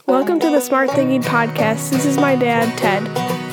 Welcome to the Smart Thinking Podcast. This is my dad, Ted.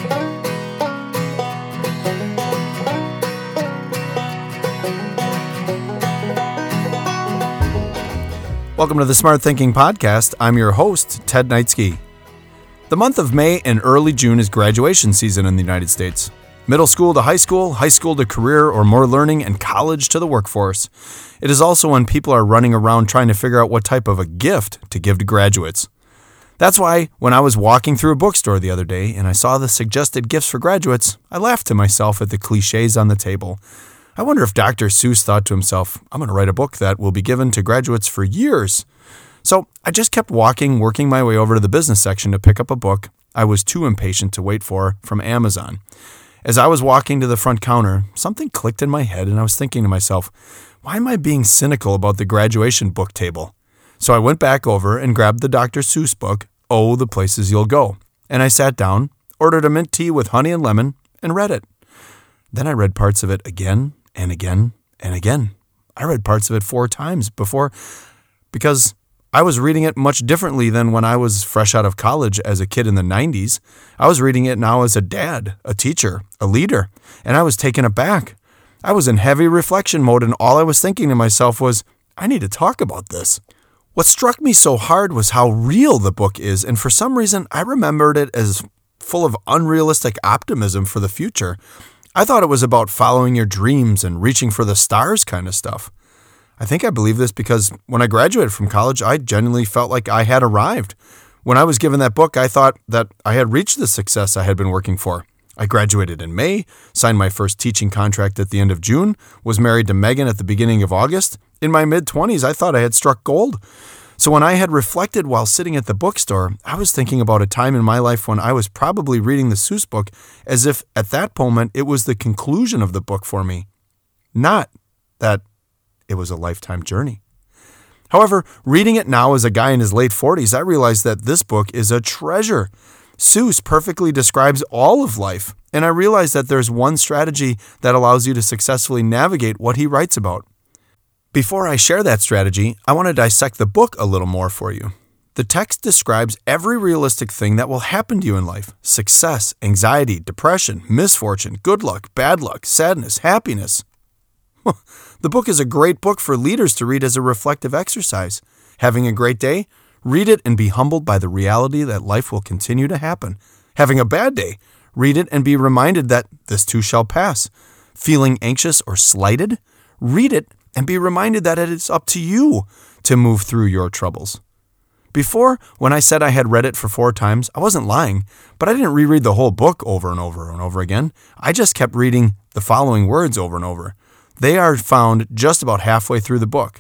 Welcome to the Smart Thinking Podcast. I'm your host, Ted Knightsky. The month of May and early June is graduation season in the United States. Middle school to high school to career or more learning, and college to the workforce. It is also when people are running around trying to figure out what type of a gift to give to graduates. That's why when I was walking through a bookstore the other day and I saw the suggested gifts for graduates, I laughed to myself at the cliches on the table. I wonder if Dr. Seuss thought to himself, I'm going to write a book that will be given to graduates for years. So I just kept walking, working my way over to the business section to pick up a book I was too impatient to wait for from Amazon. As I was walking to the front counter, something clicked in my head and I was thinking to myself, why am I being cynical about the graduation book table? So I went back over and grabbed the Dr. Seuss book, Oh, the Places You'll Go. And I sat down, ordered a mint tea with honey and lemon, and read it. Then I read parts of it again and again and again. I read parts of it 4 times before because I was reading it much differently than when I was fresh out of college as a kid in the 90s. I was reading it now as a dad, a teacher, a leader, and I was taken aback. I was in heavy reflection mode, and all I was thinking to myself was, I need to talk about this. What struck me so hard was how real the book is, and for some reason, I remembered it as full of unrealistic optimism for the future. I thought it was about following your dreams and reaching for the stars kind of stuff. I think I believe this because when I graduated from college, I genuinely felt like I had arrived. When I was given that book, I thought that I had reached the success I had been working for. I graduated in May, signed my first teaching contract at the end of June, was married to Megan at the beginning of August. In my mid-20s, I thought I had struck gold. So when I had reflected while sitting at the bookstore, I was thinking about a time in my life when I was probably reading the Seuss book as if at that moment it was the conclusion of the book for me. Not that it was a lifetime journey. However, reading it now as a guy in his late 40s, I realized that this book is a treasure. Seuss perfectly describes all of life, and I realized that there's one strategy that allows you to successfully navigate what he writes about. Before I share that strategy, I want to dissect the book a little more for you. The text describes every realistic thing that will happen to you in life: success, anxiety, depression, misfortune, good luck, bad luck, sadness, happiness. The book is a great book for leaders to read as a reflective exercise. Having a great day? Read it and be humbled by the reality that life will continue to happen. Having a bad day? Read it and be reminded that this too shall pass. Feeling anxious or slighted? Read it and be reminded that it is up to you to move through your troubles. Before, when I said I had read it for 4 times, I wasn't lying, but I didn't reread the whole book over and over and over again. I just kept reading the following words over and over. They are found just about halfway through the book.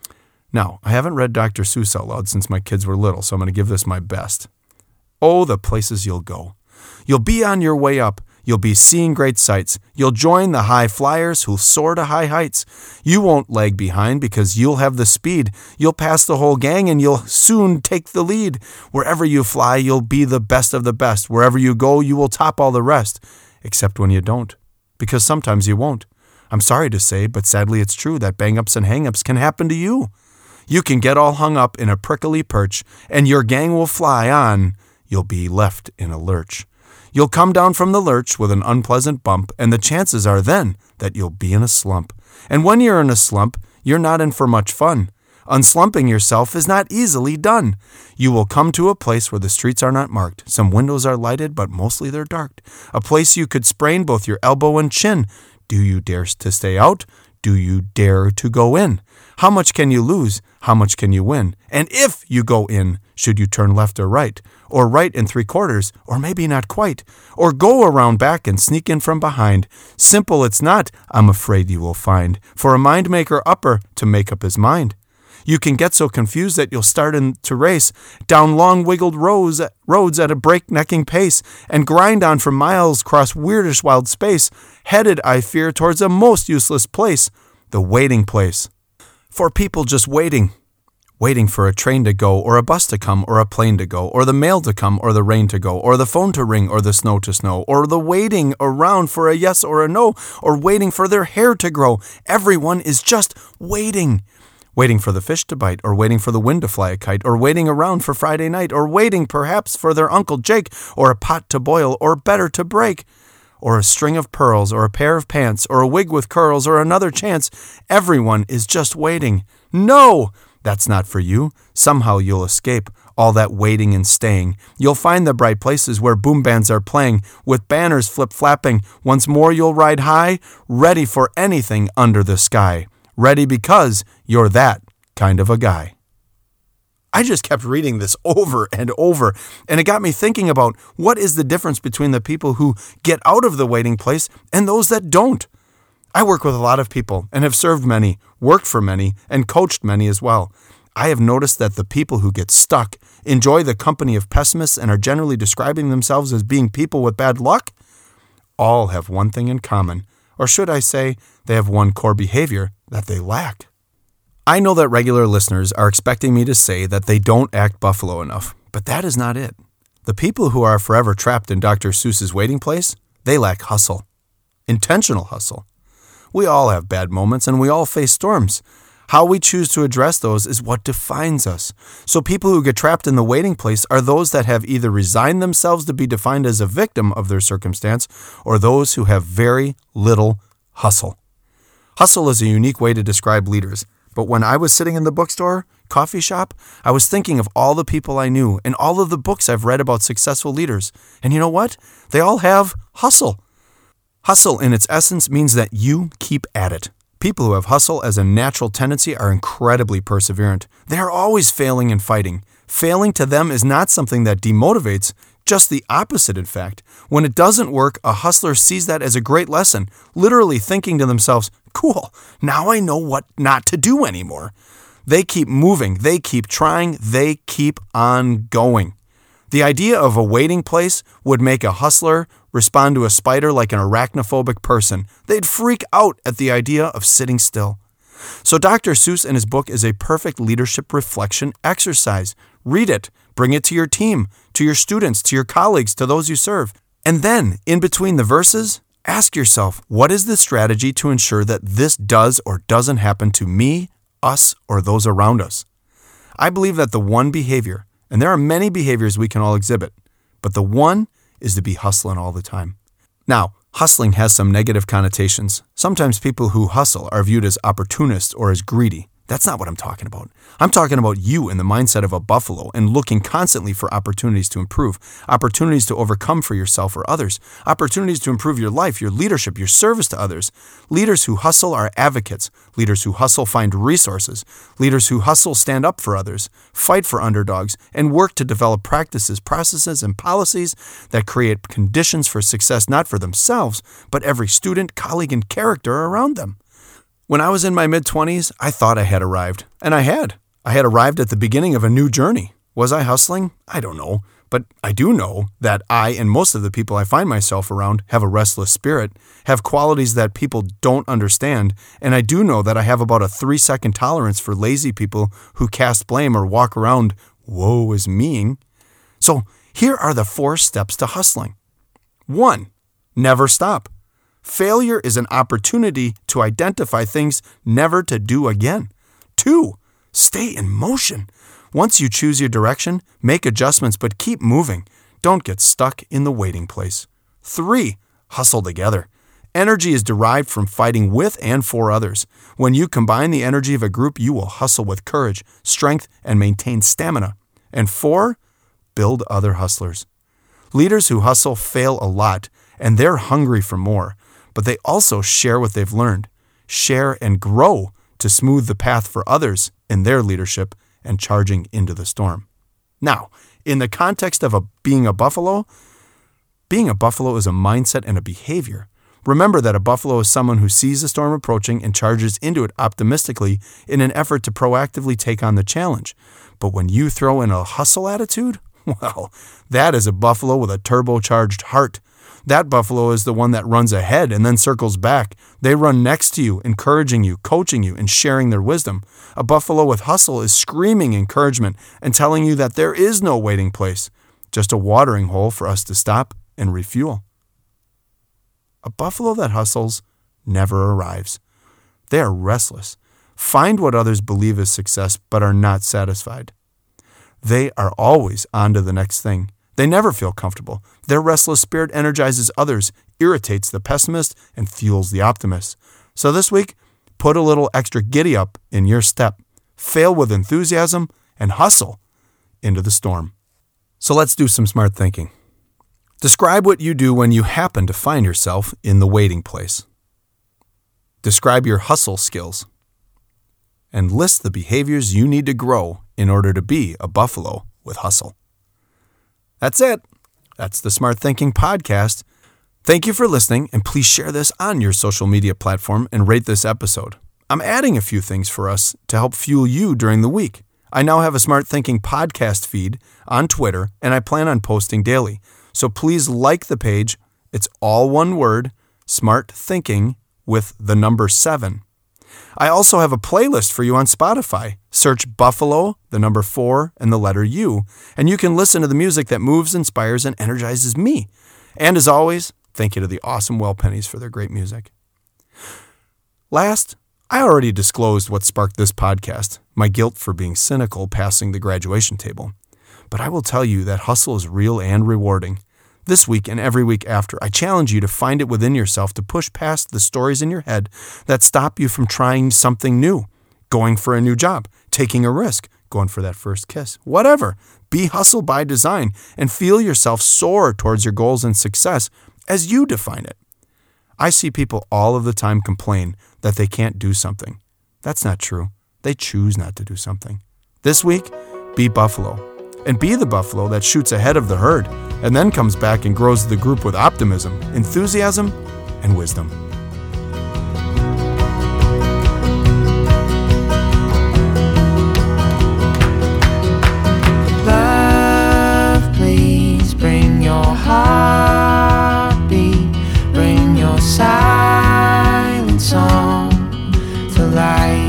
Now, I haven't read Dr. Seuss out loud since my kids were little, so I'm going to give this my best. Oh, the places you'll go. You'll be on your way up. You'll be seeing great sights. You'll join the high flyers who'll soar to high heights. You won't lag behind because you'll have the speed. You'll pass the whole gang and you'll soon take the lead. Wherever you fly, you'll be the best of the best. Wherever you go, you will top all the rest. Except when you don't, because sometimes you won't. I'm sorry to say, but sadly it's true that bang-ups and hang-ups can happen to you. You can get all hung up in a prickly perch, and your gang will fly on. You'll be left in a lurch. You'll come down from the lurch with an unpleasant bump, and the chances are then that you'll be in a slump. And when you're in a slump, you're not in for much fun. Unslumping yourself is not easily done. You will come to a place where the streets are not marked. Some windows are lighted, but mostly they're dark. A place you could sprain both your elbow and chin. Do you dare to stay out? Do you dare to go in? How much can you lose? How much can you win? And if you go in, should you turn left or right? Or right 3/4, or maybe not quite? Or go around back and sneak in from behind? Simple it's not, I'm afraid you will find, for a mind maker upper to make up his mind. You can get so confused that you'll start to race down long wiggled roads at a breaknecking pace and grind on for miles across weirdish wild space, headed, I fear, towards a most useless place, the waiting place. For people just waiting for a train to go, or a bus to come, or a plane to go, or the mail to come, or the rain to go, or the phone to ring, or the snow to snow, or the waiting around for a yes or a no, or waiting for their hair to grow. Everyone is just waiting. Waiting for the fish to bite, or waiting for the wind to fly a kite, or waiting around for Friday night, or waiting perhaps for their Uncle Jake, or a pot to boil, or better to break, or a string of pearls, or a pair of pants, or a wig with curls, or another chance. Everyone is just waiting. No! That's not for you. Somehow you'll escape all that waiting and staying. You'll find the bright places where boom bands are playing, with banners flip-flapping. Once more you'll ride high, ready for anything under the sky. Ready because you're that kind of a guy. I just kept reading this over and over, and it got me thinking about what is the difference between the people who get out of the waiting place and those that don't. I work with a lot of people and have served many, worked for many, and coached many as well. I have noticed that the people who get stuck enjoy the company of pessimists and are generally describing themselves as being people with bad luck. All have one thing in common, or should I say, they have one core behavior that they lack. I know that regular listeners are expecting me to say that they don't act buffalo enough, but that is not it. The people who are forever trapped in Dr. Seuss's waiting place, they lack hustle. Intentional hustle. We all have bad moments and we all face storms. How we choose to address those is what defines us. So people who get trapped in the waiting place are those that have either resigned themselves to be defined as a victim of their circumstance or those who have very little hustle. Hustle is a unique way to describe leaders. But when I was sitting in the bookstore, coffee shop, I was thinking of all the people I knew and all of the books I've read about successful leaders. And you know what? They all have hustle. Hustle in its essence means that you keep at it. People who have hustle as a natural tendency are incredibly perseverant. They are always failing and fighting. Failing to them is not something that demotivates, just the opposite in fact. When it doesn't work, a hustler sees that as a great lesson, literally thinking to themselves, cool, now I know what not to do anymore. They keep moving, they keep trying, they keep on going. The idea of a waiting place would make a hustler respond to a spider like an arachnophobic person. They'd freak out at the idea of sitting still. So Dr. Seuss in his book is a perfect leadership reflection exercise. Read it, bring it to your team, to your students, to your colleagues, to those you serve. And then, in between the verses, ask yourself, what is the strategy to ensure that this does or doesn't happen to me, us, or those around us? I believe that the one behavior, and there are many behaviors we can all exhibit, but the one is to be hustling all the time. Now, hustling has some negative connotations. Sometimes people who hustle are viewed as opportunists or as greedy. That's not what I'm talking about. I'm talking about you in the mindset of a buffalo and looking constantly for opportunities to improve, opportunities to overcome for yourself or others, opportunities to improve your life, your leadership, your service to others. Leaders who hustle are advocates. Leaders who hustle find resources. Leaders who hustle stand up for others, fight for underdogs, and work to develop practices, processes, and policies that create conditions for success not for themselves, but every student, colleague, and character around them. When I was in my mid-20s, I thought I had arrived. And I had. I had arrived at the beginning of a new journey. Was I hustling? I don't know. But I do know that I and most of the people I find myself around have a restless spirit, have qualities that people don't understand, and I do know that I have about a 3-second tolerance for lazy people who cast blame or walk around, woe is me. So here are the 4 steps to hustling. 1. Never stop. Failure is an opportunity to identify things never to do again. 2. Stay in motion. Once you choose your direction, make adjustments, but keep moving. Don't get stuck in the waiting place. 3. Hustle together. Energy is derived from fighting with and for others. When you combine the energy of a group, you will hustle with courage, strength, and maintain stamina. And 4. Build other hustlers. Leaders who hustle fail a lot, and they're hungry for more. But they also share what they've learned, share and grow to smooth the path for others in their leadership and charging into the storm. Now, in the context of being a buffalo is a mindset and a behavior. Remember that a buffalo is someone who sees the storm approaching and charges into it optimistically in an effort to proactively take on the challenge. But when you throw in a hustle attitude, well, that is a buffalo with a turbocharged heart. That buffalo is the one that runs ahead and then circles back. They run next to you, encouraging you, coaching you, and sharing their wisdom. A buffalo with hustle is screaming encouragement and telling you that there is no waiting place, just a watering hole for us to stop and refuel. A buffalo that hustles never arrives. They are restless. find what others believe is success but are not satisfied. They are always on to the next thing. They never feel comfortable. Their restless spirit energizes others, irritates the pessimist, and fuels the optimist. So this week, put a little extra giddy up in your step. Fail with enthusiasm and hustle into the storm. So let's do some smart thinking. Describe what you do when you happen to find yourself in the waiting place. Describe your hustle skills. And list the behaviors you need to grow in order to be a buffalo with hustle. That's it. That's the Smart Thinking Podcast. Thank you for listening, and please share this on your social media platform and rate this episode. I'm adding a few things for us to help fuel you during the week. I now have a Smart Thinking Podcast feed on Twitter, and I plan on posting daily. So please like the page. It's all one word, Smart Thinking with the number 7. I also have a playlist for you on Spotify. Search Buffalo, the number 4, and the letter U, and you can listen to the music that moves, inspires, and energizes me. And as always, thank you to the awesome Well Pennies for their great music. Last, I already disclosed what sparked this podcast, my guilt for being cynical passing the graduation table. But I will tell you that hustle is real and rewarding. This week and every week after, I challenge you to find it within yourself to push past the stories in your head that stop you from trying something new, going for a new job, taking a risk, going for that first kiss, whatever. Be hustle by design and feel yourself soar towards your goals and success as you define it. I see people all of the time complain that they can't do something. That's not true. They choose not to do something. This week, be Buffalo. And be the buffalo that shoots ahead of the herd and then comes back and grows the group with optimism, enthusiasm, and wisdom. Love, please bring your heartbeat, bring your silent song to life.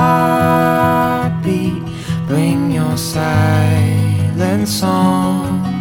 heartbeat, bring your silent song